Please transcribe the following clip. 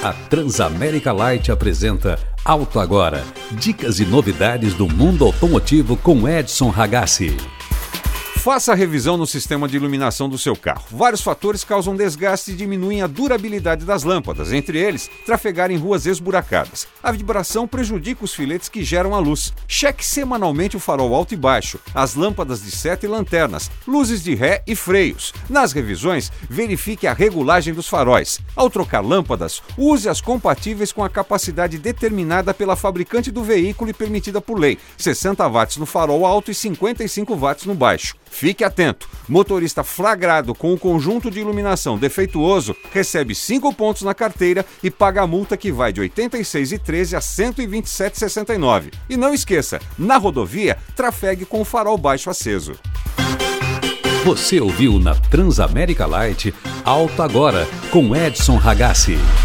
A Transamérica Light apresenta Auto Agora. Dicas e novidades do mundo automotivo com Edson Ragazzi. Faça a revisão no sistema de iluminação do seu carro. Vários fatores causam desgaste e diminuem a durabilidade das lâmpadas, entre eles, trafegar em ruas esburacadas. A vibração prejudica os filetes que geram a luz. Cheque semanalmente o farol alto e baixo, as lâmpadas de seta e lanternas, luzes de ré e freios. Nas revisões, verifique a regulagem dos faróis. Ao trocar lâmpadas, use as compatíveis com a capacidade determinada pela fabricante do veículo e permitida por lei, 60 watts no farol alto e 55 watts no baixo. Fique atento, motorista flagrado com o conjunto de iluminação defeituoso recebe 5 pontos na carteira e paga a multa que vai de R$ 86,13 a R$ 127,69. E não esqueça, na rodovia, trafegue com o farol baixo aceso. Você ouviu na Transamérica Light Auto Agora com Edson Ragazzi.